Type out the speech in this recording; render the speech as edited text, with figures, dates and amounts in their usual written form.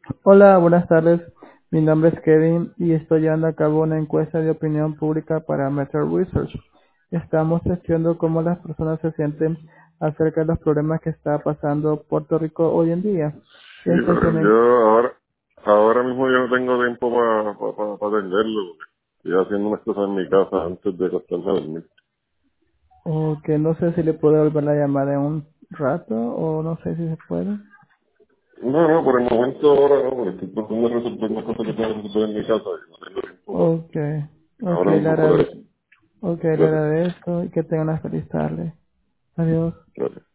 Hola, buenas tardes. Mi nombre es Kevin y estoy llevando a cabo una encuesta de opinión pública para Metro Research. Estamos estudiando cómo las personas se sienten acerca de los problemas que está pasando Puerto Rico hoy en día. Sí, Esta es pero una... ahora mismo yo no tengo tiempo para atenderlo. Estoy haciendo unas cosas en mi casa antes de acostarme a dormir. o que no sé si le puedo volver la llamada en un rato o no sé si se puede. No, por el momento ahora no, porque estoy tratando de resolver unas cosas que tengo que resolver en mi casa y no tengo tiempo Ok, ok, ahora mismo para eso. le Gracias. agradezco y que tenga una feliz tarde. Adiós. Gracias.